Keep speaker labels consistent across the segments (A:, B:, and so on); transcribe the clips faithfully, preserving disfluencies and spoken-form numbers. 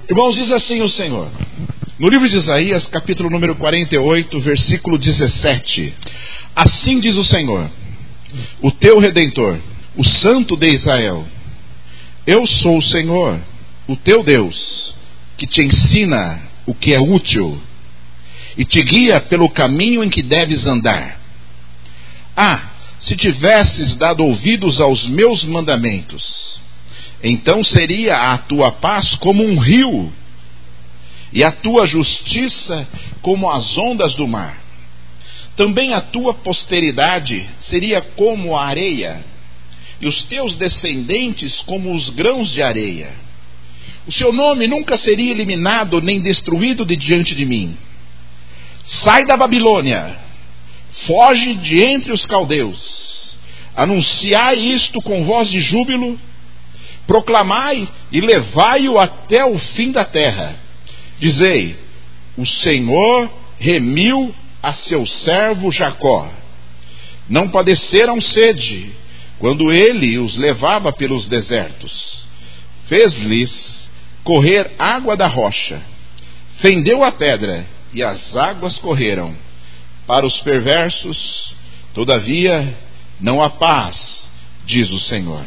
A: Irmãos, diz assim o Senhor, no livro de Isaías, capítulo número quarenta e oito, versículo dezessete. Assim diz o Senhor, o teu Redentor, o Santo de Israel: eu sou o Senhor, o teu Deus, que te ensina o que é útil e te guia pelo caminho em que deves andar. Ah, se tivesses dado ouvidos aos meus mandamentos, então seria a tua paz como um rio, e a tua justiça como as ondas do mar. Também a tua posteridade seria como a areia, e os teus descendentes como os grãos de areia. O seu nome nunca seria eliminado nem destruído de diante de mim. Sai da Babilônia, foge de entre os caldeus, anunciai isto com voz de júbilo, proclamai e levai-o até o fim da terra. Dizei: o Senhor remiu a seu servo Jacó. Não padeceram sede quando ele os levava pelos desertos. Fez-lhes correr água da rocha, fendeu a pedra e as águas correram. Para os perversos, todavia, não há paz, diz o Senhor.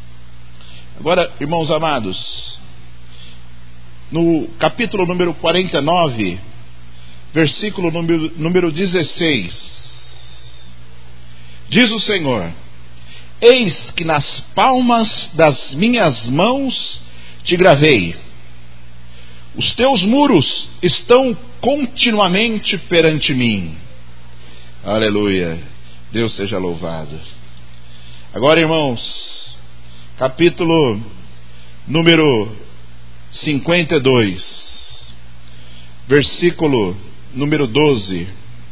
A: Agora, irmãos amados, no capítulo número quarenta e nove, versículo número, número dezesseis, diz o Senhor: eis que nas palmas das minhas mãos te gravei, os teus muros estão continuamente perante mim. Aleluia, Deus seja louvado. Agora, irmãos, capítulo número cinquenta e dois, versículo número doze.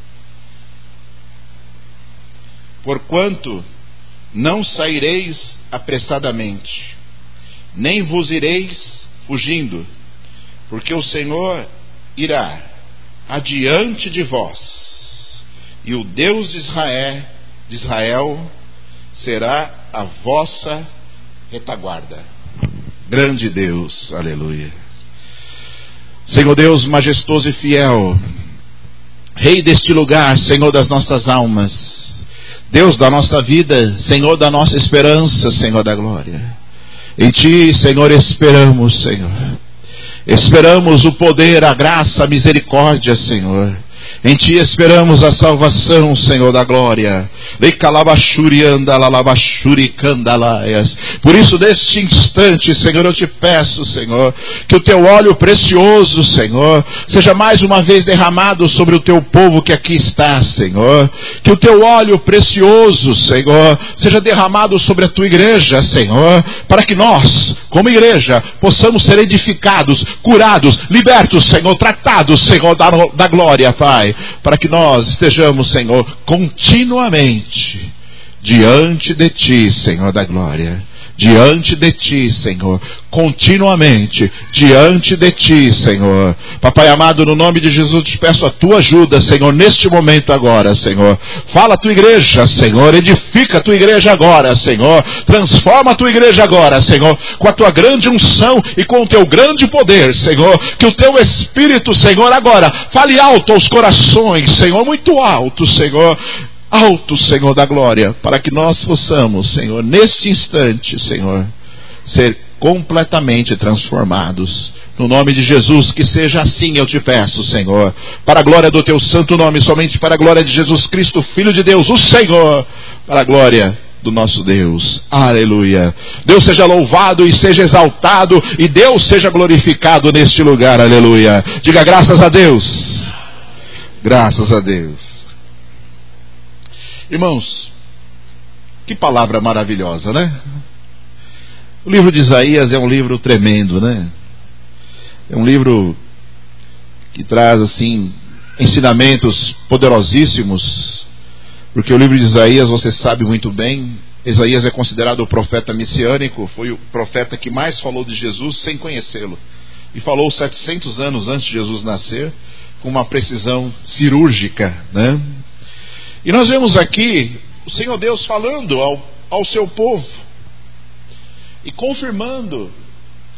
A: Porquanto não saireis apressadamente, nem vos ireis fugindo, porque o Senhor irá adiante de vós, e o Deus de Israel, de Israel será a vossa retaguarda. Grande Deus, aleluia. Senhor Deus majestoso e fiel, Rei deste lugar, Senhor das nossas almas, Deus da nossa vida, Senhor da nossa esperança, Senhor da glória. Em Ti, Senhor, esperamos, Senhor. Esperamos o poder, a graça, a misericórdia, Senhor. Em Ti esperamos a salvação, Senhor da glória. Por isso, neste instante, Senhor, eu te peço, Senhor, que o Teu óleo precioso, Senhor, seja mais uma vez derramado sobre o Teu povo que aqui está, Senhor. Que o Teu óleo precioso, Senhor, seja derramado sobre a Tua igreja, Senhor, para que nós, como igreja, possamos ser edificados, curados, libertos, Senhor, tratados, Senhor, da, da glória, Pai, para que nós estejamos, Senhor, continuamente diante de Ti, Senhor da glória, diante de Ti, Senhor, continuamente diante de Ti, Senhor. Papai amado, no nome de Jesus, te peço a Tua ajuda, Senhor, neste momento agora, Senhor. Fala a Tua igreja, Senhor, edifica a Tua igreja agora, Senhor, transforma a Tua igreja agora, Senhor, com a Tua grande unção e com o Teu grande poder, Senhor. Que o Teu Espírito, Senhor, agora fale alto aos corações, Senhor, muito alto, Senhor, alto, Senhor da glória, para que nós possamos, Senhor, neste instante, Senhor, ser completamente transformados. No nome de Jesus, que seja assim, eu te peço, Senhor, para a glória do Teu santo nome, somente para a glória de Jesus Cristo, Filho de Deus, o Senhor, para a glória do nosso Deus. Aleluia. Deus seja louvado e seja exaltado, e Deus seja glorificado neste lugar. Aleluia. Diga graças a Deus. Graças a Deus. Irmãos, que palavra maravilhosa, né? O livro de Isaías é um livro tremendo, né? É um livro que traz, assim, ensinamentos poderosíssimos, porque o livro de Isaías, você sabe muito bem, Isaías é considerado o profeta messiânico, foi o profeta que mais falou de Jesus sem conhecê-lo, e falou setecentos anos antes de Jesus nascer, com uma precisão cirúrgica, né? E nós vemos aqui o Senhor Deus falando ao, ao seu povo e confirmando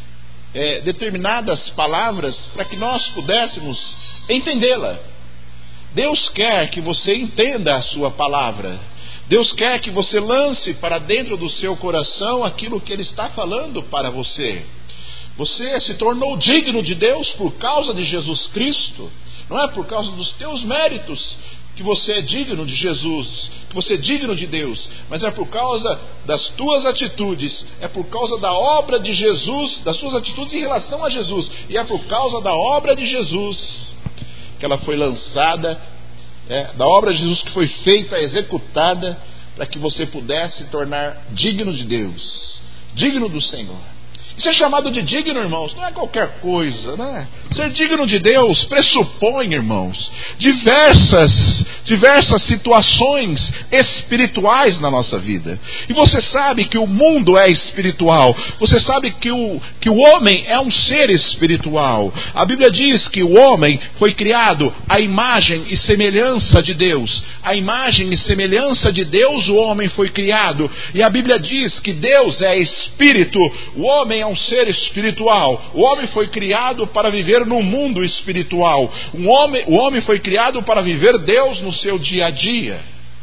A: é, determinadas palavras para que nós pudéssemos entendê-la. Deus quer que você entenda a sua palavra. Deus quer que você lance para dentro do seu coração aquilo que Ele está falando para você. Você se tornou digno de Deus por causa de Jesus Cristo. Não é por causa dos teus méritos que você é digno de Jesus, que você é digno de Deus, mas é por causa das tuas atitudes, é por causa da obra de Jesus, das tuas atitudes em relação a Jesus, e é por causa da obra de Jesus que ela foi lançada, é, da obra de Jesus que foi feita, executada, para que você pudesse se tornar digno de Deus, digno do Senhor. Ser chamado de digno, irmãos, não é qualquer coisa, né? Ser digno de Deus pressupõe, irmãos, diversas, diversas situações espirituais na nossa vida. E você sabe que o mundo é espiritual. Você sabe que o, que o homem é um ser espiritual. A Bíblia diz que o homem foi criado à imagem e semelhança de Deus. À imagem e semelhança de Deus o homem foi criado. E a Bíblia diz que Deus é espírito. O homem é um ser espiritual. O homem foi criado para viver num mundo espiritual. Um homem, o homem foi criado para viver Deus no seu dia a dia.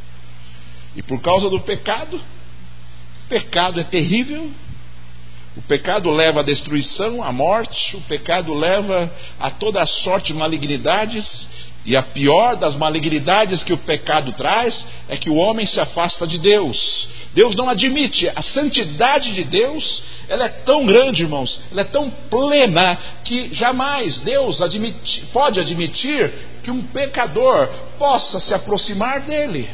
A: E por causa do pecado, o pecado é terrível. O pecado leva à destruição, à morte. O pecado leva a toda a sorte de malignidades. E a pior das malignidades que o pecado traz é que o homem se afasta de Deus. Deus não admite. A santidade de Deus, ela é tão grande, irmãos, ela é tão plena, que jamais Deus admite, pode admitir que um pecador possa se aproximar dele.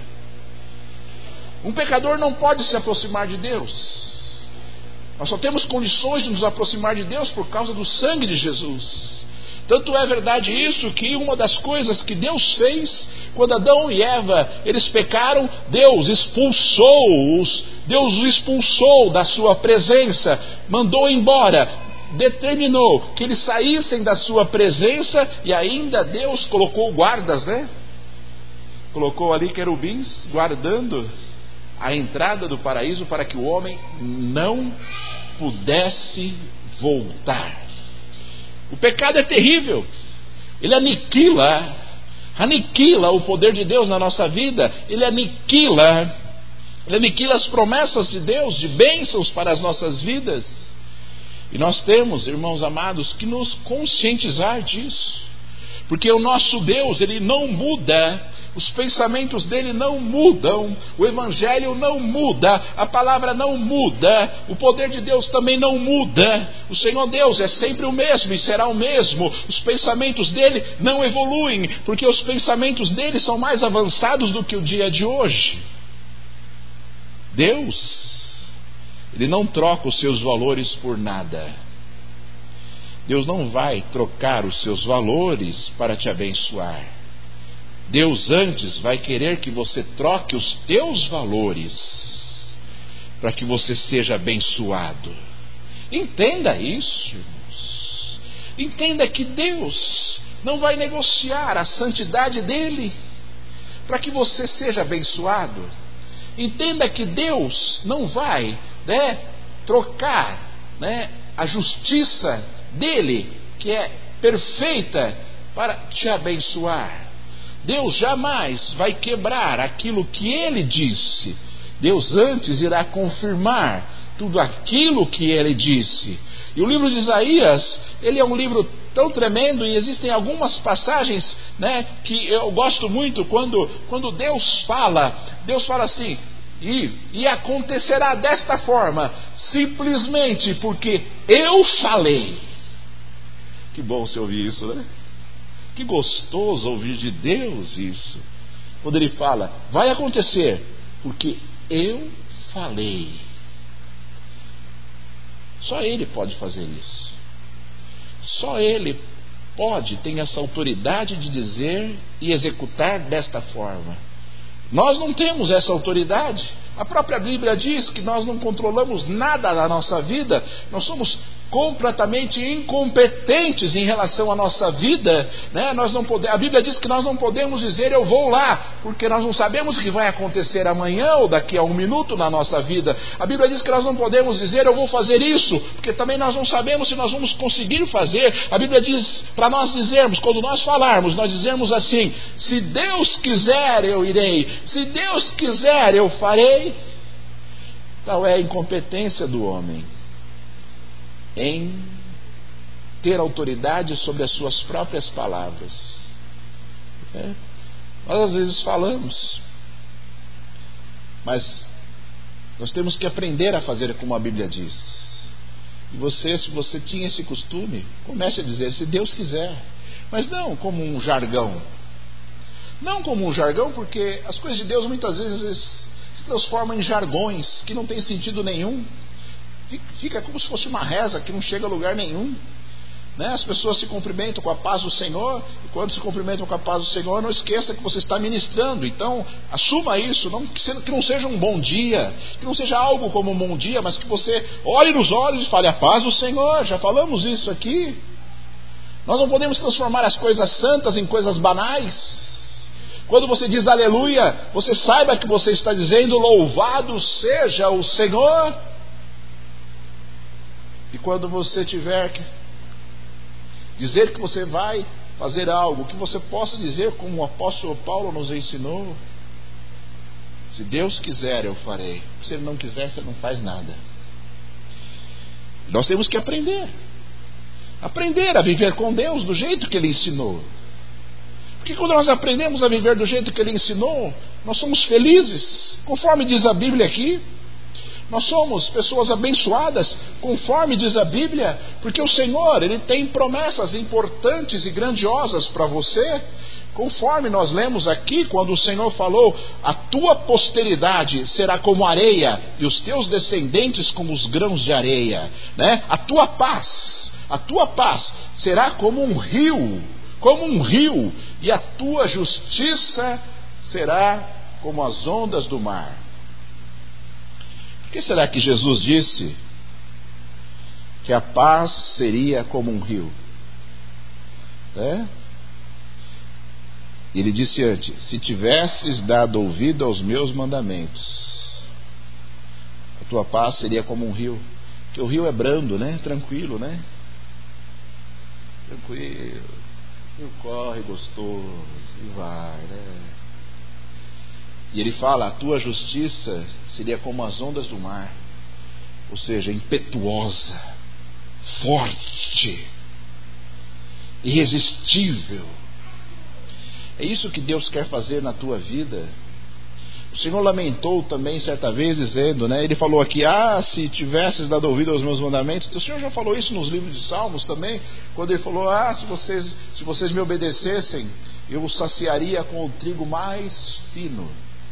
A: Um pecador não pode se aproximar de Deus. Nós só temos condições de nos aproximar de Deus por causa do sangue de Jesus. Tanto é verdade isso que uma das coisas que Deus fez, quando Adão e Eva, eles pecaram, Deus expulsou-os, Deus os expulsou da sua presença, mandou embora, determinou que eles saíssem da sua presença, e ainda Deus colocou guardas, né? Colocou ali querubins guardando a entrada do paraíso para que o homem não pudesse voltar. O pecado é terrível. Ele aniquila, aniquila o poder de Deus na nossa vida. Ele aniquila, ele aniquila as promessas de Deus, de bênçãos para as nossas vidas. E nós temos, irmãos amados, que nos conscientizar disso. Porque o nosso Deus, Ele não muda. Os pensamentos dele não mudam, o Evangelho não muda, a palavra não muda, o poder de Deus também não muda. O Senhor Deus é sempre o mesmo e será o mesmo. Os pensamentos dele não evoluem, porque os pensamentos dele são mais avançados do que o dia de hoje. Deus, Ele não troca os seus valores por nada. Deus não vai trocar os seus valores para te abençoar. Deus antes vai querer que você troque os teus valores para que você seja abençoado. Entenda isso, irmãos. Entenda que Deus não vai negociar a santidade dele para que você seja abençoado. Entenda que Deus não vai, né, trocar, né, a justiça dele, que é perfeita, para te abençoar. Deus jamais vai quebrar aquilo que Ele disse. Deus antes irá confirmar tudo aquilo que Ele disse. E o livro de Isaías, ele é um livro tão tremendo, e existem algumas passagens, né, que eu gosto muito, quando, quando Deus fala, Deus fala assim, e, e acontecerá desta forma, simplesmente porque eu falei. Que bom você ouvir isso, né? Que gostoso ouvir de Deus isso. Quando Ele fala, vai acontecer, porque eu falei. Só Ele pode fazer isso. Só Ele pode, tem essa autoridade de dizer e executar desta forma. Nós não temos essa autoridade. A própria Bíblia diz que nós não controlamos nada da nossa vida. Nós somos completamente incompetentes em relação à nossa vida, né? Nós não podemos, a Bíblia diz que nós não podemos dizer eu vou lá, porque nós não sabemos o que vai acontecer amanhã ou daqui a um minuto na nossa vida. A Bíblia diz que nós não podemos dizer eu vou fazer isso, porque também nós não sabemos se nós vamos conseguir fazer. A Bíblia diz para nós dizermos, quando nós falarmos, nós dizemos assim: se Deus quiser eu irei, se Deus quiser eu farei. Tal é a incompetência do homem em ter autoridade sobre as suas próprias palavras. É. Nós às vezes falamos, mas nós temos que aprender a fazer como a Bíblia diz. E você, se você tinha esse costume, comece a dizer se Deus quiser, mas não como um jargão. Não como um jargão, porque as coisas de Deus muitas vezes se transformam em jargões que não tem sentido nenhum. Fica como se fosse uma reza que não chega a lugar nenhum, né? As pessoas se cumprimentam com a paz do Senhor, e quando se cumprimentam com a paz do Senhor, não esqueça que você está ministrando. Então assuma isso, não, que não seja um bom dia, que não seja algo como um bom dia, mas que você olhe nos olhos e fale a paz do Senhor. Já falamos isso aqui. Nós não podemos transformar as coisas santas em coisas banais. Quando você diz aleluia, você saiba que você está dizendo louvado seja o Senhor. E quando você tiver que dizer que você vai fazer algo, que você possa dizer como o apóstolo Paulo nos ensinou: se Deus quiser eu farei, se Ele não quiser você não faz nada. Nós temos que aprender Aprender a viver com Deus do jeito que Ele ensinou. Porque quando nós aprendemos a viver do jeito que Ele ensinou, nós somos felizes, conforme diz a Bíblia aqui. Nós somos pessoas abençoadas, conforme diz a Bíblia, porque o Senhor, Ele tem promessas importantes e grandiosas para você, conforme nós lemos aqui, quando o Senhor falou: a tua posteridade será como areia, e os teus descendentes como os grãos de areia, né? A tua paz, a tua paz será como um rio, como um rio, e a tua justiça será como as ondas do mar. Por que será que Jesus disse que a paz seria como um rio? É? Ele disse antes: se tivesses dado ouvido aos meus mandamentos, a tua paz seria como um rio. Porque o rio é brando, né? Tranquilo, né? Tranquilo. O rio corre gostoso e vai, né? E ele fala: a tua justiça seria como as ondas do mar, ou seja, impetuosa, forte, irresistível. É isso que Deus quer fazer na tua vida. O Senhor lamentou também certa vez dizendo, né? Ele falou aqui: ah, se tivesses dado ouvido aos meus mandamentos. O Senhor já falou isso nos livros de Salmos também, quando Ele falou: ah, se vocês, se vocês me obedecessem, eu os saciaria com o trigo mais fino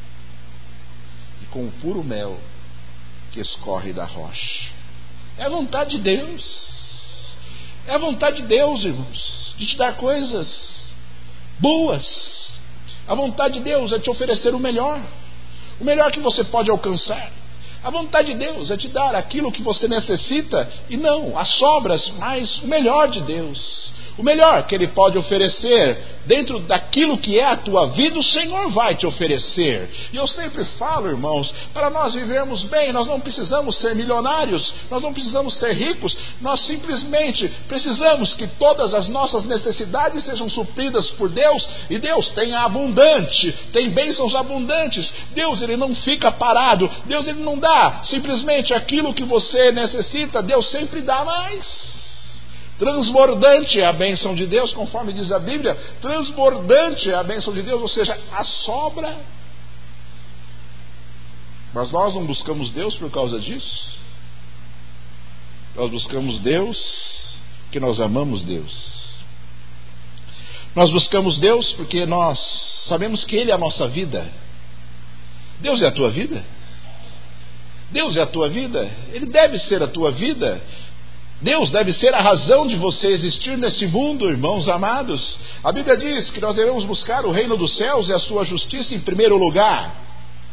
A: e com o puro mel que escorre da rocha. É a vontade de Deus. É a vontade de Deus, irmãos, de te dar coisas boas. A vontade de Deus é te oferecer o melhor, o melhor que você pode alcançar. A vontade de Deus é te dar aquilo que você necessita e não as sobras, mas o melhor de Deus. O melhor que Ele pode oferecer dentro daquilo que é a tua vida, o Senhor vai te oferecer. E eu sempre falo, irmãos, para nós vivermos bem, nós não precisamos ser milionários, nós não precisamos ser ricos, nós simplesmente precisamos que todas as nossas necessidades sejam supridas por Deus. E Deus tem abundante, tem bênçãos abundantes. Deus, Ele não fica parado. Deus, Ele não dá simplesmente aquilo que você necessita. Deus sempre dá mais. Transbordante é a bênção de Deus, conforme diz a Bíblia. Transbordante é a bênção de Deus, ou seja, a sobra. Mas nós não buscamos Deus por causa disso. Nós buscamos Deus porque nós amamos Deus. Nós buscamos Deus porque nós sabemos que Ele é a nossa vida. Deus é a tua vida? Deus é a tua vida? Ele deve ser a tua vida. Deus deve ser a razão de você existir nesse mundo, irmãos amados. A Bíblia diz que nós devemos buscar o reino dos céus e a sua justiça em primeiro lugar.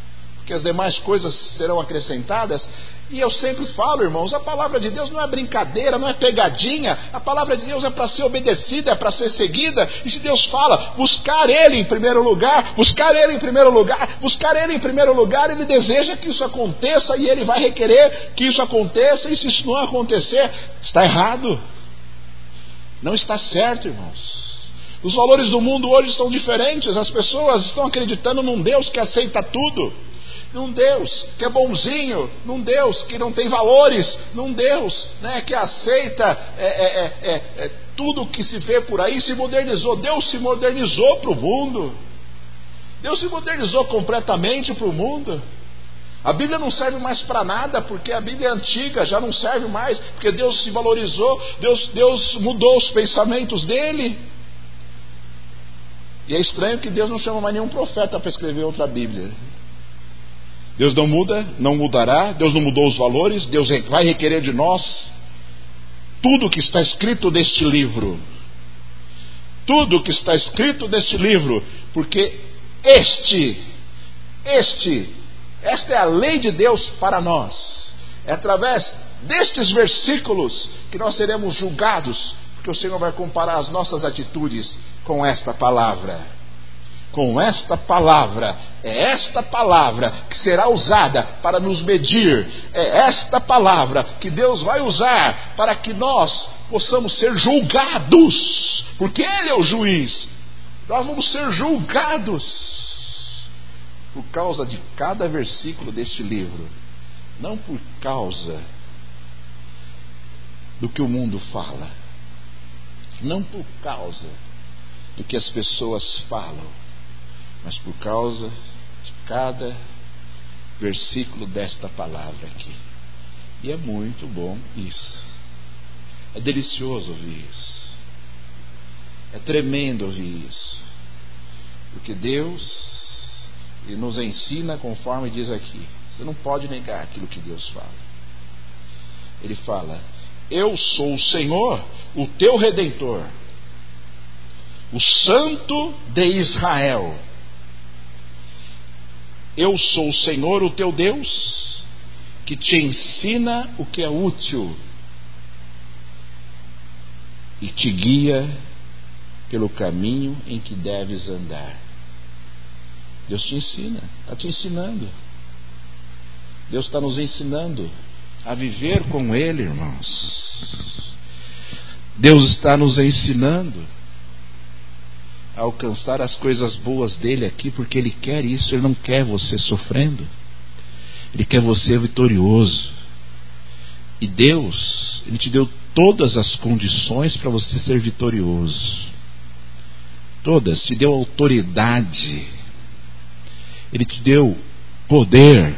A: porque as demais coisas serão acrescentadas. E eu sempre falo, irmãos, a palavra de Deus não é brincadeira, não é pegadinha. A palavra de Deus é para ser obedecida, é para ser seguida. E se Deus fala, buscar Ele em primeiro lugar, buscar Ele em primeiro lugar, buscar Ele em primeiro lugar, Ele deseja que isso aconteça e Ele vai requerer que isso aconteça. E se isso não acontecer, está errado. Não está certo, irmãos. Os valores do mundo hoje são diferentes. As pessoas estão acreditando num Deus que aceita tudo, num Deus que é bonzinho, num Deus que não tem valores, num Deus, né, que aceita é, é, é, é, tudo que se vê por aí. Se modernizou. Deus se modernizou para o mundo. Deus se modernizou completamente para o mundo. A Bíblia não serve mais para nada, porque a Bíblia é antiga, já não serve mais, porque Deus se valorizou, Deus, Deus mudou os pensamentos dele. E é estranho que Deus não chama mais nenhum profeta para escrever outra Bíblia. Deus não muda, não mudará, Deus não mudou os valores, Deus vai requerer de nós tudo que está escrito neste livro. Tudo que está escrito neste livro, porque este, este, esta é a lei de Deus para nós. É através destes versículos que nós seremos julgados, porque o Senhor vai comparar as nossas atitudes com esta palavra. Com esta palavra, é esta palavra que será usada para nos medir, é esta palavra que Deus vai usar para que nós possamos ser julgados, porque Ele é o juiz. Nós vamos ser julgados por causa de cada versículo deste livro, não por causa do que o mundo fala, não por causa do que as pessoas falam, mas por causa de cada versículo desta palavra aqui. E é muito bom isso. É delicioso ouvir isso. É tremendo ouvir isso. Porque Deus, Ele nos ensina conforme diz aqui. Você não pode negar aquilo que Deus fala. Ele fala: eu sou o Senhor, o teu Redentor, o Santo de Israel. Eu sou o Senhor, o teu Deus, que te ensina o que é útil e te guia pelo caminho em que deves andar. Deus te ensina, está te ensinando. Deus está nos ensinando a viver com Ele, irmãos. Deus está nos ensinando a alcançar as coisas boas dele aqui, porque Ele quer isso. Ele não quer você sofrendo, Ele quer você vitorioso. E Deus, Ele te deu todas as condições para você ser vitorioso, todas. Te deu autoridade, Ele te deu poder.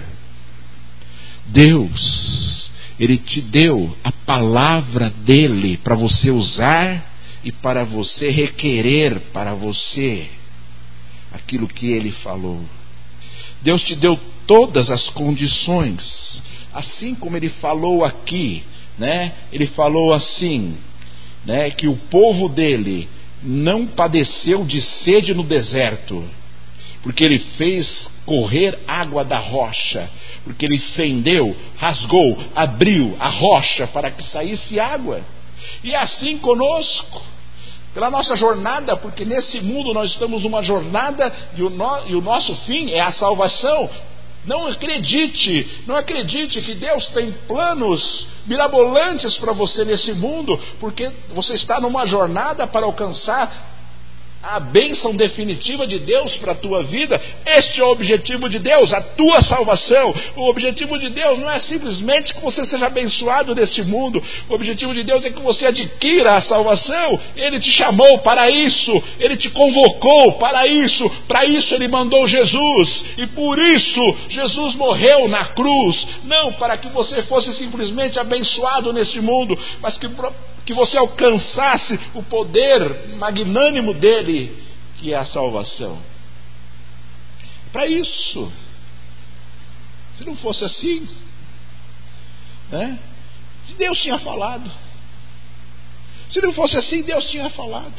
A: Deus, Ele te deu a palavra dele para você usar e para você requerer para você aquilo que Ele falou. Deus te deu todas as condições, assim como Ele falou aqui, né? Ele falou assim, né? Que o povo dele não padeceu de sede no deserto, porque Ele fez correr água da rocha, porque Ele fendeu, rasgou, abriu a rocha para que saísse água. E assim conosco, pela nossa jornada, porque nesse mundo nós estamos numa jornada e o, no, e o nosso fim é a salvação. Não acredite, não acredite que Deus tem planos mirabolantes para você nesse mundo, porque você está numa jornada para alcançar a bênção definitiva de Deus para a tua vida. Este é o objetivo de Deus, a tua salvação. O objetivo de Deus não é simplesmente que você seja abençoado neste mundo. O objetivo de Deus é que você adquira a salvação. Ele te chamou para isso, Ele te convocou para isso. Para isso Ele mandou Jesus, e por isso Jesus morreu na cruz, não para que você fosse simplesmente abençoado neste mundo, mas que que você alcançasse o poder magnânimo dele, que é a salvação. Para isso. Se não fosse assim, né? Deus tinha falado. Se não fosse assim, Deus tinha falado.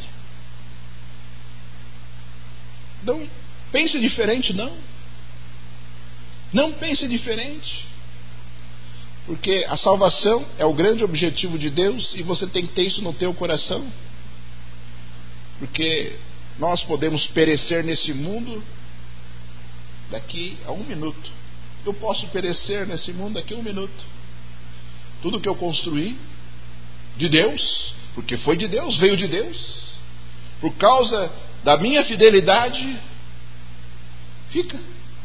A: Não pense diferente, não. Não pense diferente. Porque a salvação é o grande objetivo de Deus e você tem que ter isso no teu coração. Porque nós podemos perecer nesse mundo daqui a um minuto. Eu posso perecer nesse mundo daqui a um minuto. Tudo que eu construí de Deus, porque foi de Deus, veio de Deus, por causa da minha fidelidade, fica.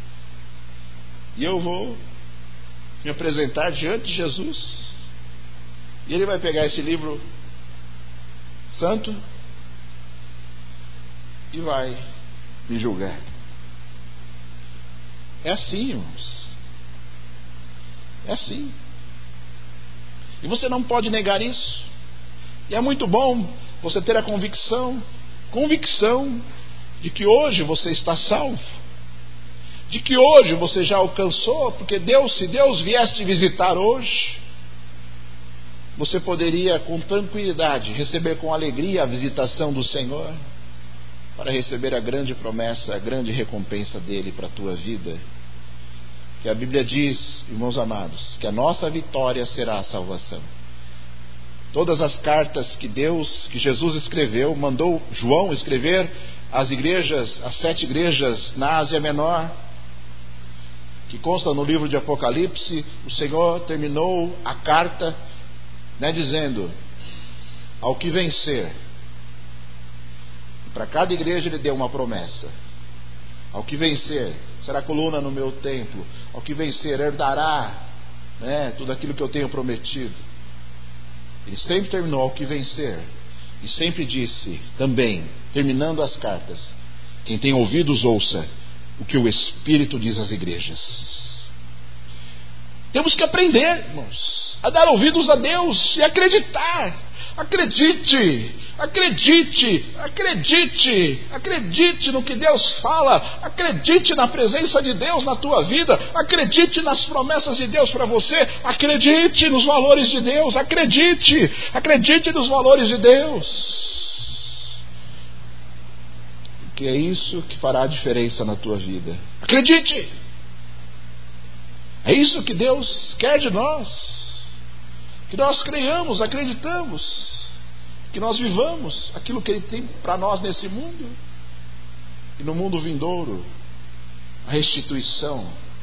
A: E eu vou me apresentar diante de Jesus, e Ele vai pegar esse livro santo e vai me julgar. É assim, irmãos. É assim. E você não pode negar isso. E é muito bom você ter a convicção, convicção de que hoje você está salvo, de que hoje você já alcançou, porque Deus, se Deus viesse te visitar hoje, você poderia com tranquilidade receber com alegria a visitação do Senhor, para receber a grande promessa, a grande recompensa dele para a tua vida. Que a Bíblia diz, irmãos amados, que a nossa vitória será a salvação. Todas as cartas que Deus, que Jesus escreveu, mandou João escrever às igrejas, às sete igrejas na Ásia Menor, que consta no livro de Apocalipse, o Senhor terminou a carta, né, dizendo: ao que vencer. Para cada igreja ele deu uma promessa. Ao que vencer, será coluna no meu templo. Ao que vencer, herdará, né, tudo aquilo que eu tenho prometido. Ele sempre terminou ao que vencer. E sempre disse também, terminando as cartas: quem tem ouvidos, ouça o que o Espírito diz às igrejas. Temos que aprender, irmãos, a dar ouvidos a Deus e acreditar. Acredite, acredite, acredite, acredite no que Deus fala, acredite na presença de Deus na tua vida, acredite nas promessas de Deus para você, acredite nos valores de Deus, acredite, acredite nos valores de Deus, porque é isso que fará a diferença na tua vida. Acredite, é isso que Deus quer de nós. Que nós creiamos, acreditamos, que nós vivamos aquilo que Ele tem para nós nesse mundo, e no mundo vindouro, a restituição,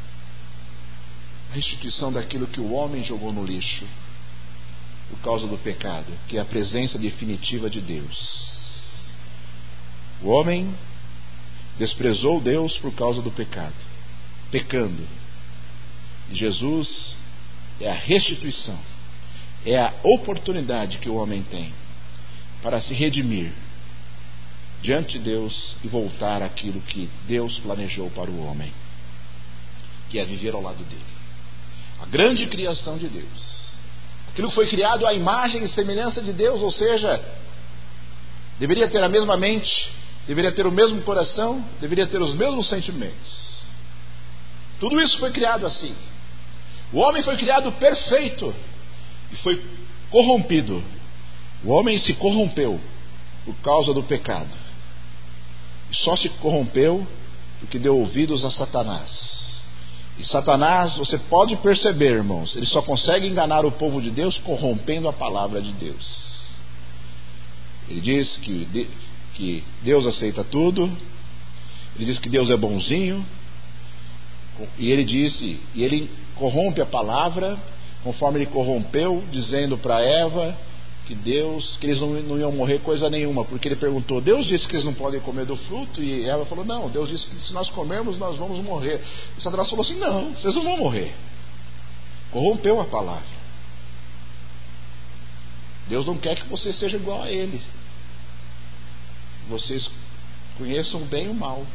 A: a restituição daquilo que o homem jogou no lixo, por causa do pecado, que é a presença definitiva de Deus. O homem desprezou Deus por causa do pecado, pecando, e Jesus é a restituição. É a oportunidade que o homem tem para se redimir diante de Deus e voltar àquilo que Deus planejou para o homem, que é viver ao lado dele. A grande criação de Deus, aquilo que foi criado à imagem e semelhança de Deus, ou seja, deveria ter a mesma mente, deveria ter o mesmo coração, deveria ter os mesmos sentimentos. Tudo isso foi criado assim. O homem foi criado perfeito e foi corrompido. O homem se corrompeu por causa do pecado. E só se corrompeu porque deu ouvidos a Satanás. E Satanás, você pode perceber, irmãos, ele só consegue enganar o povo de Deus corrompendo a palavra de Deus. Ele diz que, que Deus aceita tudo. Ele diz que Deus é bonzinho. E ele disse, e ele corrompe a palavra, conforme ele corrompeu, dizendo para Eva que Deus, que eles não, não iam morrer coisa nenhuma, porque ele perguntou: Deus disse que eles não podem comer do fruto? E Eva falou: não, Deus disse que se nós comermos nós vamos morrer. E Satanás falou assim: não, vocês não vão morrer. Corrompeu a palavra. Deus não quer que você seja igual a ele. Vocês conheçam o bem e o mal.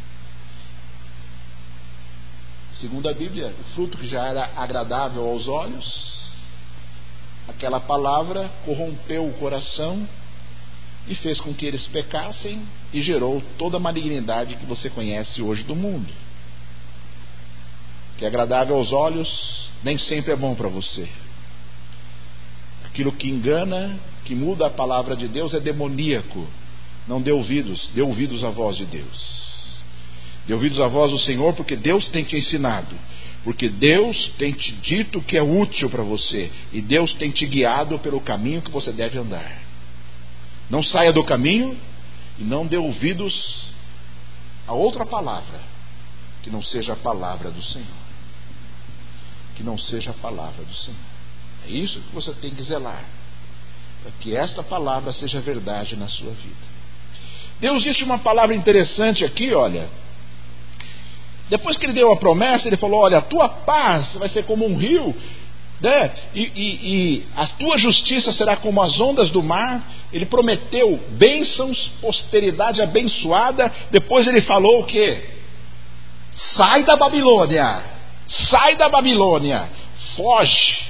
A: Segundo a Bíblia, o fruto que já era agradável aos olhos, aquela palavra corrompeu o coração e fez com que eles pecassem e gerou toda a malignidade que você conhece hoje do mundo. Que é agradável aos olhos nem sempre é bom para você. Aquilo que engana, que muda a palavra de Deus é demoníaco. Não dê ouvidos, dê ouvidos à voz de Deus. Dê ouvidos à voz do Senhor, porque Deus tem te ensinado, porque Deus tem te dito que é útil para você, e Deus tem te guiado pelo caminho que você deve andar. Não saia do caminho e não dê ouvidos a outra palavra que não seja a palavra do Senhor. Que não seja a palavra do Senhor. É isso que você tem que zelar, para que esta palavra seja verdade na sua vida. Deus disse uma palavra interessante aqui, olha. Depois que ele deu a promessa, ele falou: olha, a tua paz vai ser como um rio, né? e, e, e a tua justiça será como as ondas do mar. Ele prometeu bênçãos, posteridade abençoada. Depois ele falou o quê? Sai da Babilônia, sai da Babilônia, foge,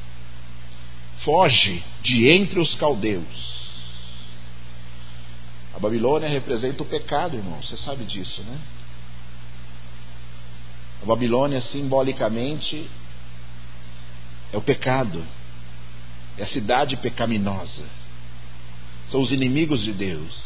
A: foge de entre os caldeus. A Babilônia representa o pecado, irmão, você sabe disso, né? A Babilônia, simbolicamente, é o pecado, é a cidade pecaminosa, são os inimigos de Deus.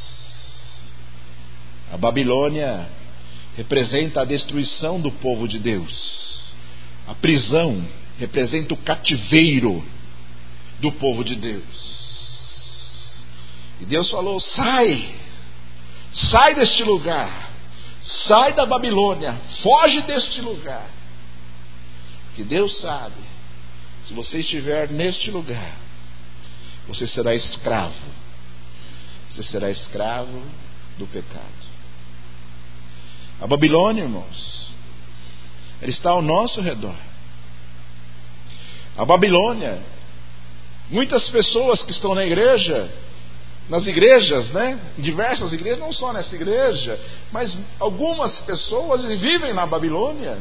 A: A Babilônia representa a destruição do povo de Deus. A prisão representa o cativeiro do povo de Deus. E Deus falou: sai, sai deste lugar. Sai da Babilônia, foge deste lugar. Porque Deus sabe, se você estiver neste lugar, você será escravo. Você será escravo do pecado. A Babilônia, irmãos, ela está ao nosso redor. A Babilônia, muitas pessoas que estão na igreja, nas igrejas, né? Diversas igrejas, não só nessa igreja, mas algumas pessoas vivem na Babilônia.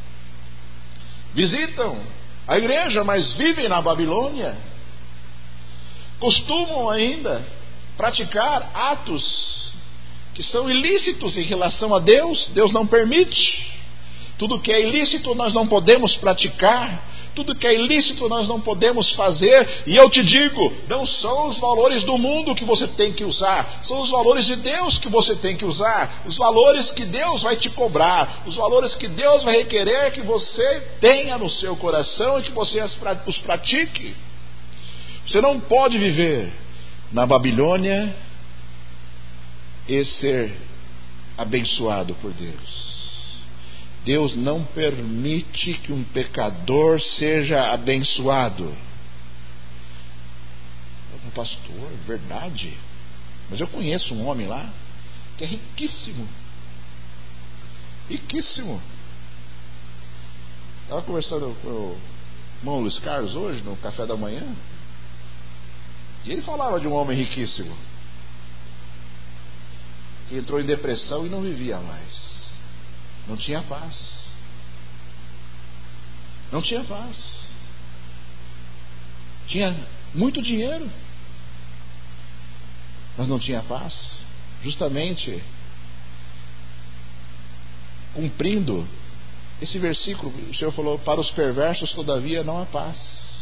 A: Visitam a igreja, mas vivem na Babilônia. Costumam ainda praticar atos que são ilícitos em relação a Deus. Deus não permite. Tudo que é ilícito nós não podemos praticar. Tudo que é ilícito nós não podemos fazer. E eu te digo, não são os valores do mundo que você tem que usar, são os valores de Deus que você tem que usar. Os valores que Deus vai te cobrar, os valores que Deus vai requerer que você tenha no seu coração e que você os pratique. Você não pode viver na Babilônia e ser abençoado por Deus. Deus não permite que um pecador seja abençoado. Um pastor, verdade. Mas eu conheço um homem lá que é riquíssimo. Riquíssimo. Estava conversando com o irmão Luiz Carlos hoje, no café da manhã. E ele falava de um homem riquíssimo que entrou em depressão e não vivia mais. Não tinha paz. Não tinha paz. Tinha muito dinheiro, mas não tinha paz. Justamente cumprindo esse versículo, o Senhor falou: para os perversos todavia não há paz.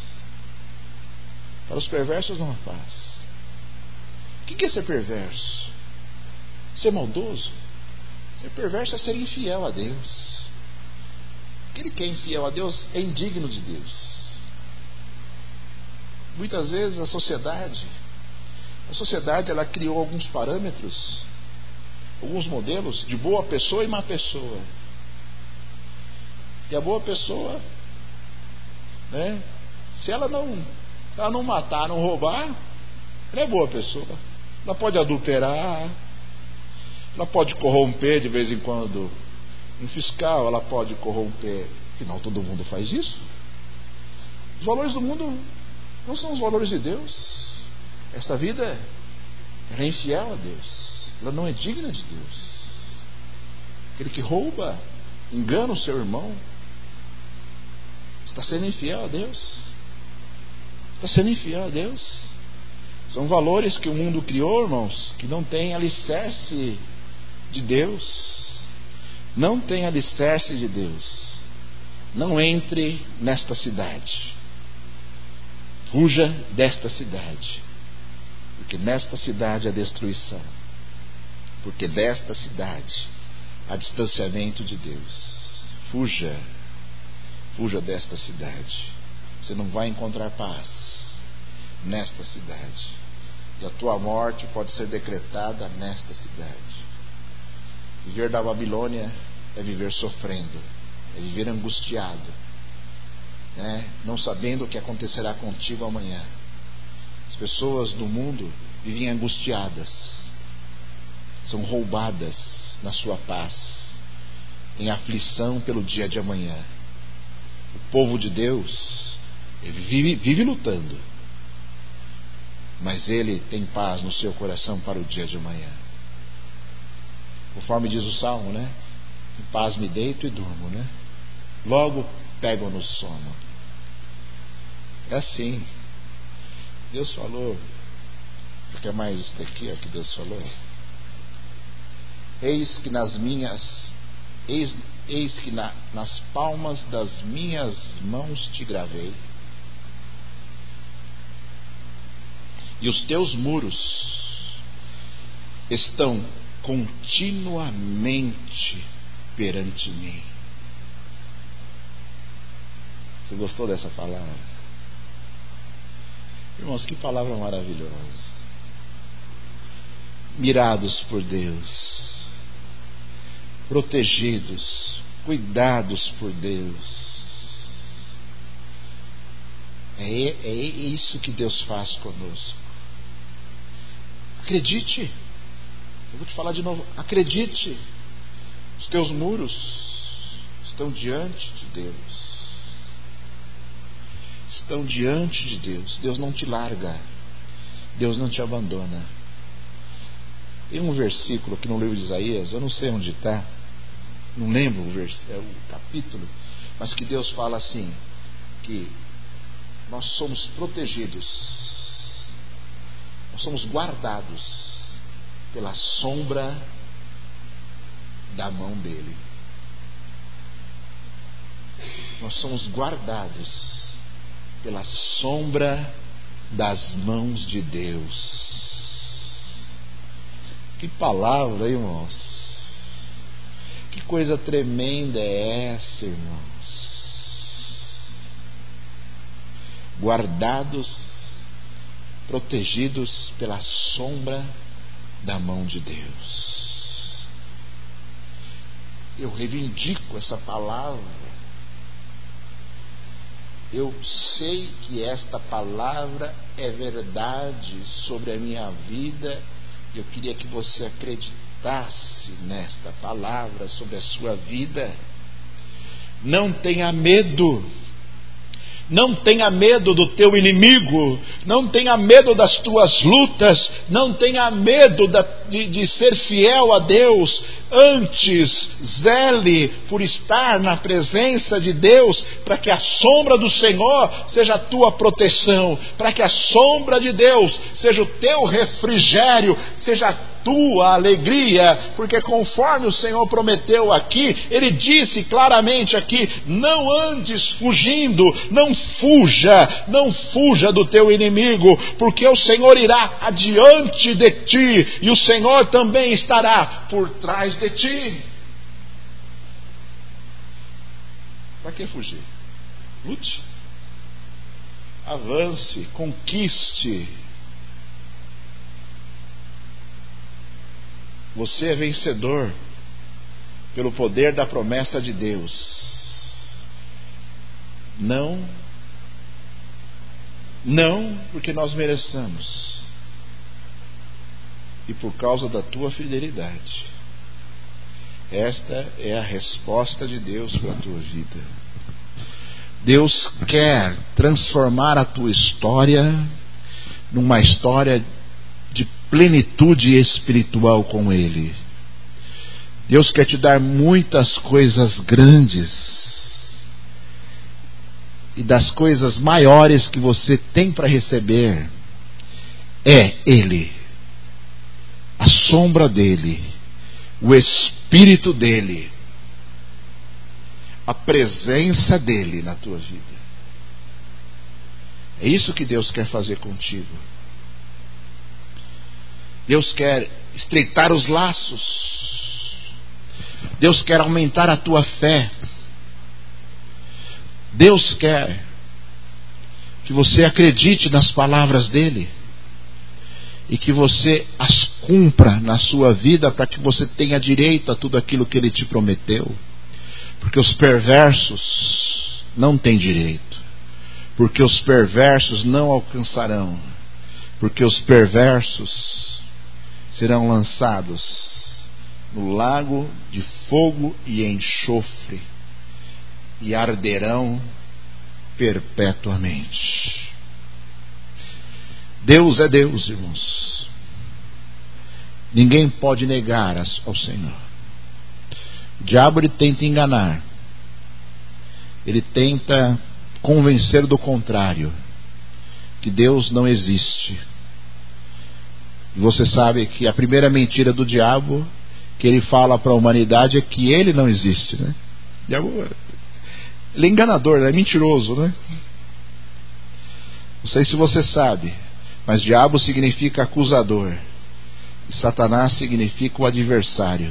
A: Para os perversos não há paz. O que é ser perverso? Ser maldoso? Ser perverso é ser infiel a Deus. Aquele que é infiel a Deus é indigno de Deus. Muitas vezes a sociedade, a sociedade ela criou alguns parâmetros, alguns modelos de boa pessoa e má pessoa. E a boa pessoa, né, se ela não, se ela não matar, não roubar, ela é boa pessoa. Ela pode adulterar, ela pode corromper de vez em quando um fiscal, ela pode corromper. Afinal, todo mundo faz isso. Os valores do mundo não são os valores de Deus. Esta vida, ela é infiel a Deus. Ela não é digna de Deus. Aquele que rouba, engana o seu irmão, está sendo infiel a Deus. Está sendo infiel a Deus. São valores que o mundo criou, irmãos, que não tem alicerce de Deus. Não tem alicerce de Deus. Não entre nesta cidade. Fuja desta cidade. Porque nesta cidade há destruição. Porque desta cidade Há distanciamento de Deus. Fuja. Fuja desta cidade. Você não vai encontrar paz nesta cidade. E a tua morte pode ser decretada nesta cidade. Viver da Babilônia é viver sofrendo, é viver angustiado, né? Não sabendo o que acontecerá contigo amanhã. As pessoas do mundo vivem angustiadas, são roubadas na sua paz, em aflição pelo dia de amanhã. O povo de Deus ele vive, vive lutando, mas ele tem paz no seu coração para o dia de amanhã. Conforme diz o Salmo, né? Em paz me deito e durmo, né? Logo pego no sono. É assim. Deus falou. Você quer mais isso daqui, ó, que Deus falou? Eis que nas minhas Eis, eis que na, nas palmas das minhas mãos te gravei, e os teus muros estão continuamente perante mim. Você gostou dessa palavra? Irmãos, que palavra maravilhosa. Mirados por Deus, protegidos, cuidados por Deus. É, é isso que Deus faz conosco. Acredite. Eu vou te falar de novo. Acredite. Os teus muros estão diante de Deus. Estão diante de Deus. Deus não te larga. Deus não te abandona. Tem um versículo aqui no livro de Isaías, eu não sei onde está, não lembro o, vers... é o capítulo, mas que Deus fala assim, que nós somos protegidos, nós somos guardados pela sombra da mão dele. Nós somos guardados pela sombra das mãos de Deus. Que palavra, irmãos. Que coisa tremenda é essa, irmãos. Guardados, protegidos pela sombra da mão de Deus. Eu reivindico essa palavra. Eu sei que esta palavra é verdade sobre a minha vida. Eu queria que você acreditasse nesta palavra sobre a sua vida. Não tenha medo. Não tenha medo do teu inimigo. Não tenha medo das tuas lutas. Não tenha medo da, de, de ser fiel a Deus. Antes, zele por estar na presença de Deus, para que a sombra do Senhor seja a tua proteção, para que a sombra de Deus seja o teu refrigério, seja a tua alegria, porque conforme o Senhor prometeu aqui, Ele disse claramente aqui, não andes fugindo, não fuja, não fuja do teu inimigo, porque o Senhor irá adiante de ti, e o Senhor também estará por trás de ti. Para que fugir? Lute, avance, conquiste. Você é vencedor pelo poder da promessa de Deus. Não, não porque nós mereçamos, e por causa da tua fidelidade. Esta é a resposta de Deus para a tua vida. Deus quer transformar a tua história numa história de plenitude espiritual com Ele. Deus quer te dar muitas coisas grandes, e das coisas maiores que você tem para receber é Ele, a sombra dEle, o Espírito dEle, a presença dEle na tua vida. É isso que Deus quer fazer contigo. Deus quer estreitar os laços. Deus quer aumentar a tua fé. Deus quer que você acredite nas palavras dele e que você as cumpra na sua vida, para que você tenha direito a tudo aquilo que ele te prometeu. Porque os perversos não têm direito, porque os perversos não alcançarão, porque os perversos serão lançados no lago de fogo e enxofre e arderão perpetuamente. Deus é Deus, irmãos. Ninguém pode negar ao Senhor. O diabo, ele tenta enganar, ele tenta convencer do contrário, que Deus não existe. E você sabe que a primeira mentira do diabo que ele fala para a humanidade é que ele não existe, né? O diabo, ele é enganador, né? É mentiroso, né? Não sei se você sabe, mas diabo significa acusador e Satanás significa o adversário.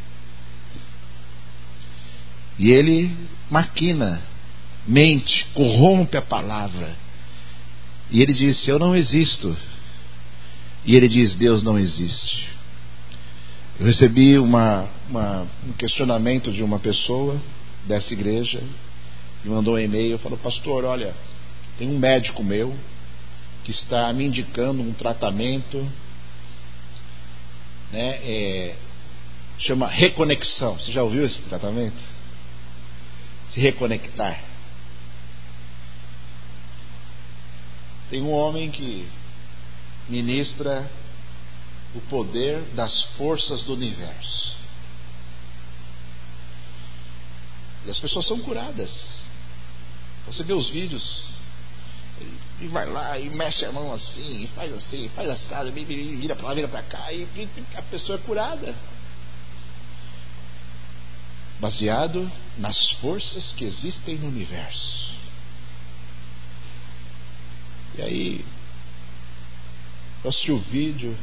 A: E ele maquina, mente, corrompe a palavra. E ele disse: eu não existo. E ele diz: Deus não existe. Eu recebi uma, uma, um questionamento de uma pessoa dessa igreja, me mandou um e-mail, falou: pastor, olha, tem um médico meu que está me indicando um tratamento, né, é, chama reconexão. Você já ouviu esse tratamento? Se reconectar. Tem um homem que ministra o poder das forças do universo. E as pessoas são curadas. Você vê os vídeos, e vai lá e mexe a mão assim, e faz assim, faz assado, vira pra lá, vira pra cá, e a pessoa é curada. Baseado nas forças que existem no universo. E aí, eu assisti o vídeo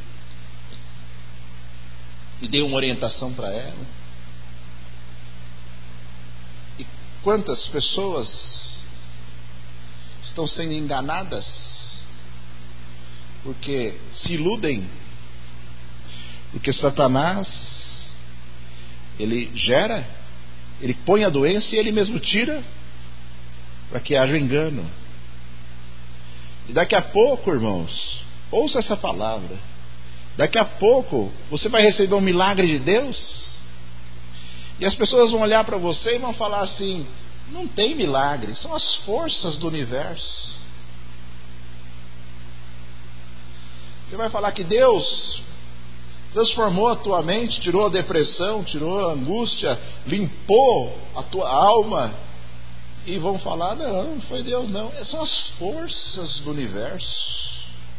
A: e dei uma orientação para ela. E quantas pessoas estão sendo enganadas porque se iludem, porque Satanás, ele gera, ele põe a doença e ele mesmo tira, para que haja engano. E daqui a pouco, irmãos, ouça essa palavra, daqui a pouco você vai receber um milagre de Deus, e as pessoas vão olhar para você e vão falar assim: não tem milagre, são as forças do universo. Você vai falar que Deus transformou a tua mente, tirou a depressão, tirou a angústia, limpou a tua alma, e vão falar: não, não foi Deus não, são as forças do universo.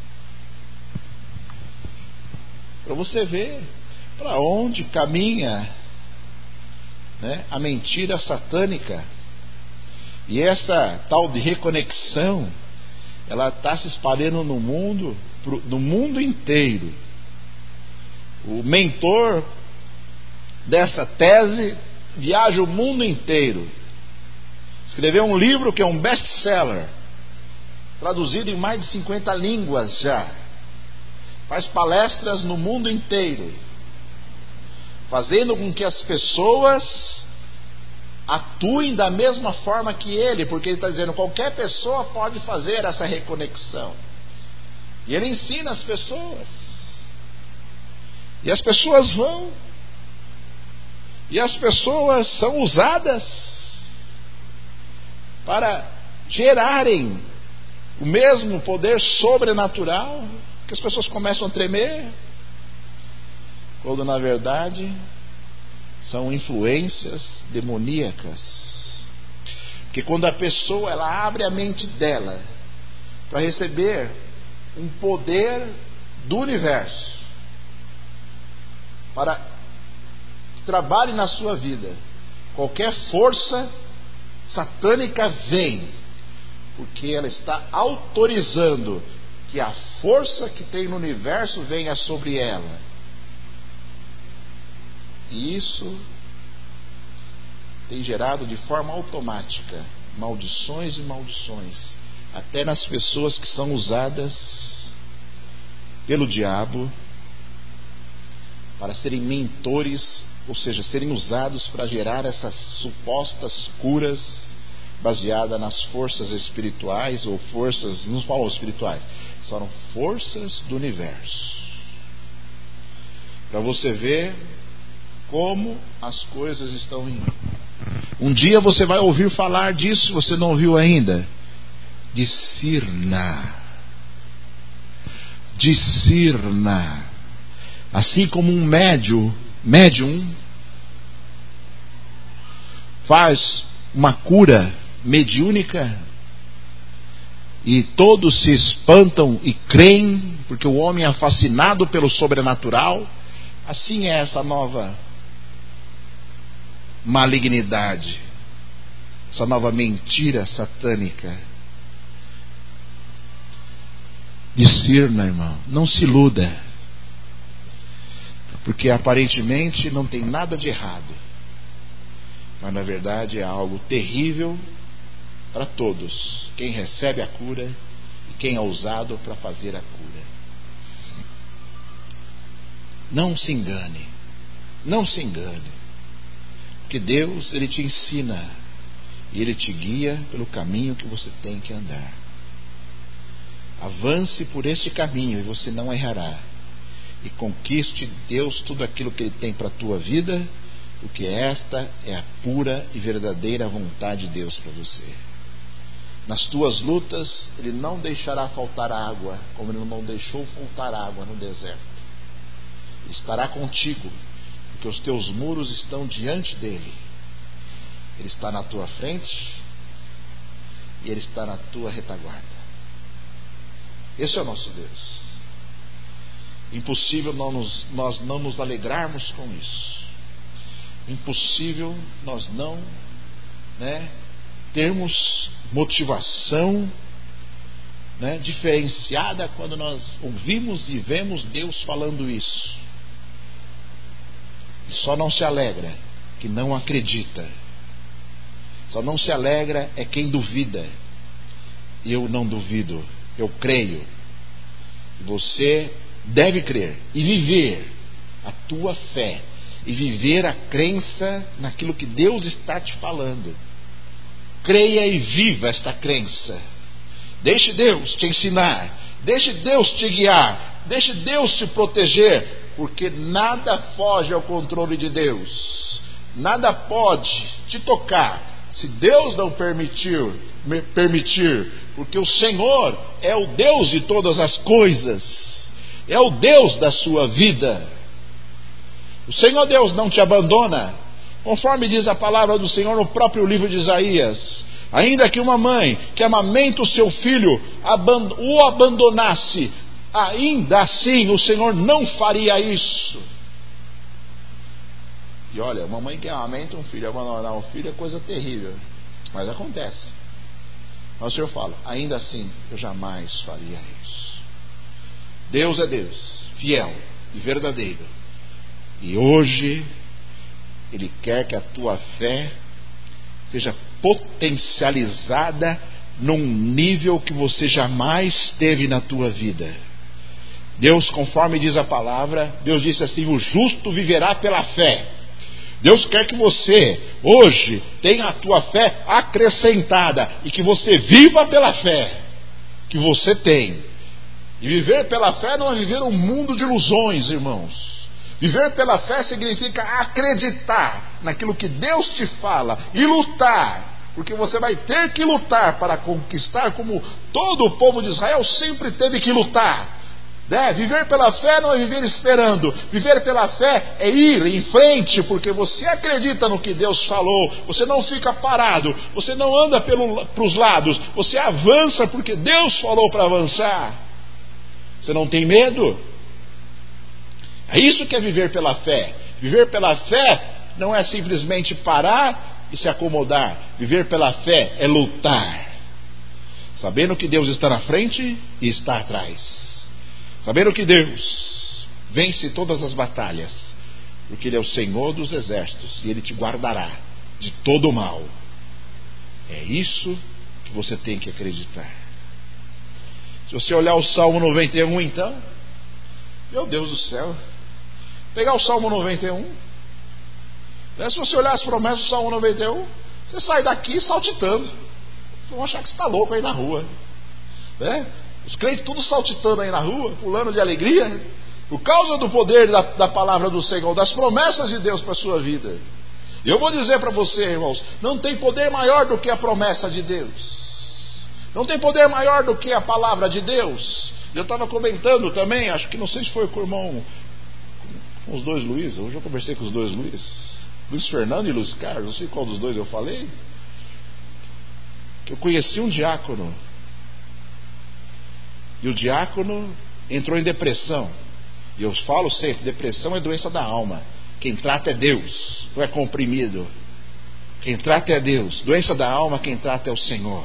A: Para você ver para onde caminha, né, a mentira satânica. E essa tal de reconexão, ela está se espalhando no mundo, no mundo inteiro. O mentor dessa tese viaja o mundo inteiro. Escreveu um livro que é um best-seller, traduzido em mais de cinquenta línguas já. Faz palestras no mundo inteiro, fazendo com que as pessoas atuem da mesma forma que ele, porque ele está dizendo: qualquer pessoa pode fazer essa reconexão. E ele ensina as pessoas. E as pessoas vão, e as pessoas são usadas para gerarem o mesmo poder sobrenatural, que as pessoas começam a tremer, quando na verdade são influências demoníacas. Porque quando a pessoa ela abre a mente dela para receber um poder do universo, para que trabalhe na sua vida, qualquer força satânica vem, porque ela está autorizando que a força que tem no universo venha sobre ela. E isso tem gerado de forma automática maldições e maldições, até nas pessoas que são usadas pelo diabo para serem mentores, ou seja, serem usados para gerar essas supostas curas baseadas nas forças espirituais ou forças, não falam espirituais, são forças do universo. Para você ver como as coisas estão indo. Um dia você vai ouvir falar disso, você não ouviu ainda. Discirna. Discirna. Assim como um médium, médium faz uma cura mediúnica e todos se espantam e creem, porque o homem é fascinado pelo sobrenatural. Assim é essa nova malignidade, essa nova mentira satânica. Discirna, irmão, não se iluda, porque aparentemente não tem nada de errado, mas na verdade é algo terrível para todos, quem recebe a cura e quem é usado para fazer a cura. Não se engane, não se engane, porque Deus, Ele te ensina e Ele te guia pelo caminho que você tem que andar. Avance por este caminho e você não errará, e conquiste de Deus tudo aquilo que Ele tem para a tua vida, porque esta é a pura e verdadeira vontade de Deus para você. Nas tuas lutas Ele não deixará faltar água, como Ele não deixou faltar água no deserto. Ele estará contigo, porque os teus muros estão diante dele. Ele está na tua frente e Ele está na tua retaguarda. Esse é o nosso Deus. Impossível não nos, nós não nos alegrarmos com isso. Impossível nós não, né, termos motivação, né, diferenciada quando nós ouvimos e vemos Deus falando isso. E só não se alegra que não acredita. Só não se alegra é quem duvida. Eu não duvido, eu creio. Você deve crer e viver a tua fé, e viver a crença naquilo que Deus está te falando. Creia e viva esta crença. Deixe Deus te ensinar, deixe Deus te guiar, deixe Deus te proteger, porque nada foge ao controle de Deus. Nada pode te tocar se Deus não permitir, permitir, porque o Senhor é o Deus de todas as coisas, é o Deus da sua vida. O Senhor Deus não te abandona, conforme diz a palavra do Senhor no próprio livro de Isaías. Ainda que uma mãe que amamenta o seu filho o abandonasse, ainda assim o Senhor não faria isso. E olha, uma mãe que amamenta um filho, abandonar um filho é coisa terrível, mas acontece. Mas o Senhor fala, ainda assim eu jamais faria isso. Deus é Deus, fiel e verdadeiro, e hoje Ele quer que a tua fé seja potencializada num nível que você jamais teve na tua vida. Deus, conforme diz a palavra, Deus disse assim, o justo viverá pela fé. Deus quer que você hoje tenha a tua fé acrescentada e que você viva pela fé que você tem. E viver pela fé não é viver um mundo de ilusões, irmãos. Viver pela fé significa acreditar naquilo que Deus te fala e lutar, porque você vai ter que lutar para conquistar, como todo o povo de Israel sempre teve que lutar. Né? Viver pela fé não é viver esperando. Viver pela fé é ir em frente, porque você acredita no que Deus falou. Você não fica parado, você não anda para os lados, você avança porque Deus falou para avançar. Você não tem medo? É isso que é viver pela fé. Viver pela fé não é simplesmente parar e se acomodar. Viver pela fé é lutar, sabendo que Deus está na frente e está atrás, sabendo que Deus vence todas as batalhas, porque Ele é o Senhor dos exércitos e Ele te guardará de todo o mal. É isso que você tem que acreditar. Se você olhar o Salmo noventa e um, então, meu Deus do céu, pegar o Salmo noventa e um, né? Se você olhar as promessas do Salmo noventa e um, você sai daqui saltitando. Vão achar que você está louco aí na rua, né? Os crentes todos saltitando aí na rua, pulando de alegria, por causa do poder da, da palavra do Senhor, das promessas de Deus para a sua vida. E eu vou dizer para você, irmãos, não tem poder maior do que a promessa de Deus. Não tem poder maior do que a palavra de Deus. Eu estava comentando também, acho que não sei se foi com o irmão, com os dois Luiz, hoje eu conversei com os dois Luiz, Luiz Fernando e Luiz Carlos, não sei qual dos dois eu falei, que eu conheci um diácono, e o diácono entrou em depressão. E eu falo sempre, depressão é doença da alma. Quem trata é Deus, não é comprimido. Quem trata é Deus. Doença da alma, quem trata é o Senhor.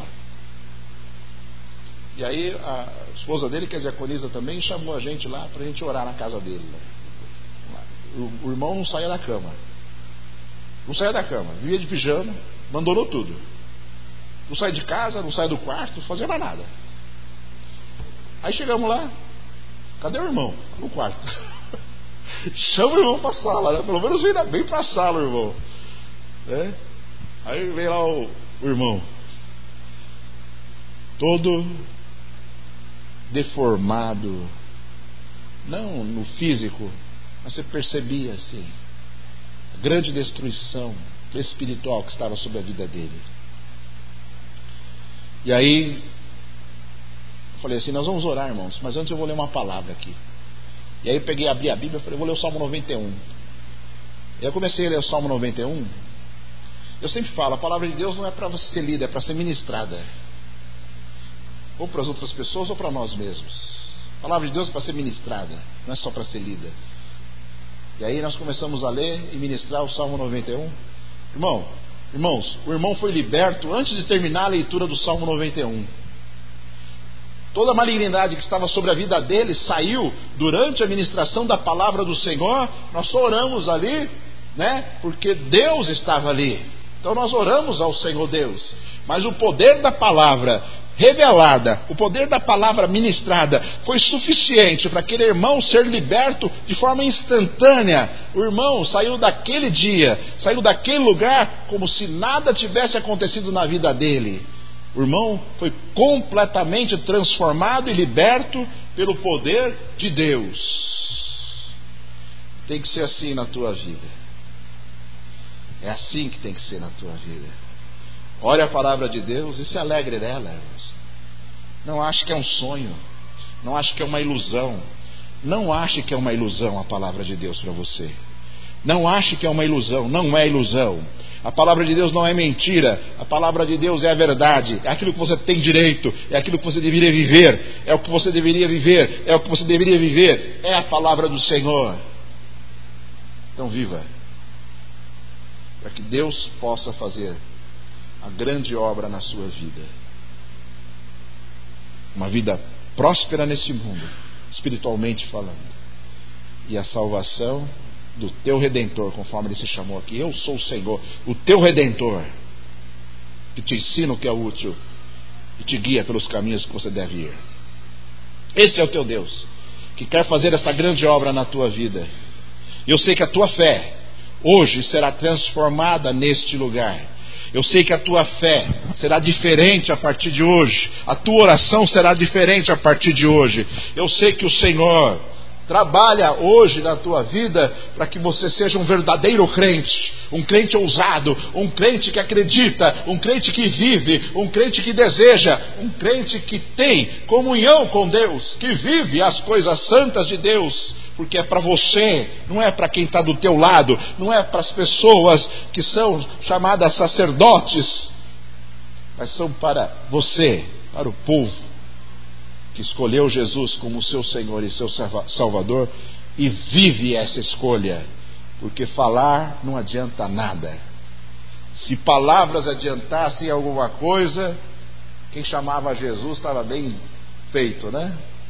A: E aí a esposa dele, que é diaconisa também, chamou a gente lá para a gente orar na casa dele. O, o irmão não saía da cama. Não saía da cama, vivia de pijama, abandonou tudo. Não saía de casa, não saía do quarto, não fazia mais nada. Aí chegamos lá, cadê o irmão? No quarto. Chama o irmão para a sala, né? Pelo menos vem bem para a sala, o irmão, né? Aí vem lá o, o irmão, todo deformado, não no físico, mas você percebia assim a grande destruição espiritual que estava sobre a vida dele. E aí eu falei assim, nós vamos orar, irmãos, mas antes eu vou ler uma palavra aqui. E aí eu peguei, abri a Bíblia e falei, vou ler o Salmo noventa e um. E aí eu comecei a ler o Salmo noventa e um. Eu sempre falo, a palavra de Deus não é para ser lida, é para ser ministrada, ou para as outras pessoas ou para nós mesmos. A palavra de Deus é para ser ministrada, não é só para ser lida. E aí nós começamos a ler e ministrar o Salmo noventa e um. Irmão, irmãos, o irmão foi liberto antes de terminar a leitura do Salmo noventa e um. Toda a malignidade que estava sobre a vida dele saiu durante a ministração da palavra do Senhor. Nós só oramos ali, né? Porque Deus estava ali. Então nós oramos ao Senhor Deus. Mas o poder da palavra revelada, o poder da palavra ministrada foi suficiente para aquele irmão ser liberto de forma instantânea. O irmão saiu daquele dia, saiu daquele lugar como se nada tivesse acontecido na vida dele. O irmão foi completamente transformado e liberto pelo poder de Deus. Tem que ser assim na tua vida. É assim que tem que ser na tua vida. Ore a palavra de Deus e se alegre nela, irmãos. Não ache que é um sonho. Não ache que é uma ilusão. Não ache que é uma ilusão a palavra de Deus para você. Não ache que é uma ilusão. Não é ilusão. A palavra de Deus não é mentira. A palavra de Deus é a verdade. É aquilo que você tem direito. É aquilo que você deveria viver. É o que você deveria viver. É o que você deveria viver. É a palavra do Senhor. Então viva, para que Deus possa fazer a grande obra na sua vida. Uma vida próspera nesse mundo, espiritualmente falando. E a salvação do teu Redentor, conforme ele se chamou aqui. Eu sou o Senhor, o teu Redentor, que te ensina o que é útil e te guia pelos caminhos que você deve ir. Esse é o teu Deus, que quer fazer essa grande obra na tua vida. E eu sei que a tua fé hoje será transformada neste lugar. Eu sei que a tua fé será diferente a partir de hoje. A tua oração será diferente a partir de hoje. Eu sei que o Senhor trabalha hoje na tua vida para que você seja um verdadeiro crente, um crente ousado, um crente que acredita, um crente que vive, um crente que deseja, um crente que tem comunhão com Deus, que vive as coisas santas de Deus, porque é para você, não é para quem está do teu lado, não é para as pessoas que são chamadas sacerdotes, mas são para você, para o povo que escolheu Jesus como seu Senhor e seu Salvador e vive essa escolha, porque falar não adianta nada. Se palavras adiantassem alguma coisa, quem chamava Jesus estava bem feito, né?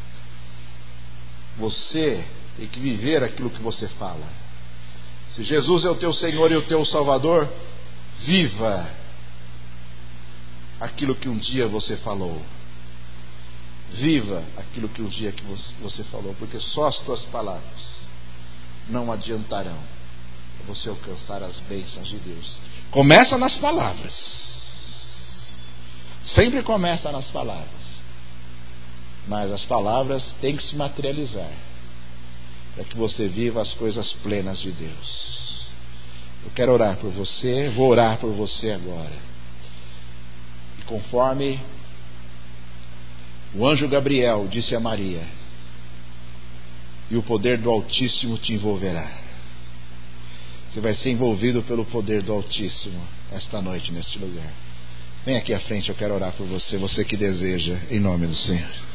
A: Você tem que viver aquilo que você fala. Se Jesus é o teu Senhor e o teu Salvador, Viva aquilo que um dia você falou. Viva aquilo que um dia que você falou, porque só as tuas palavras não adiantarão para você alcançar as bênçãos de Deus. Começa nas palavras. Sempre começa nas palavras. Mas as palavras têm que se materializar para que você viva as coisas plenas de Deus. Eu quero orar por você, vou orar por você agora. E conforme o anjo Gabriel disse a Maria, e o poder do Altíssimo te envolverá. Você vai ser envolvido pelo poder do Altíssimo esta noite, neste lugar. Vem aqui à frente, eu quero orar por você, você que deseja, em nome do Senhor.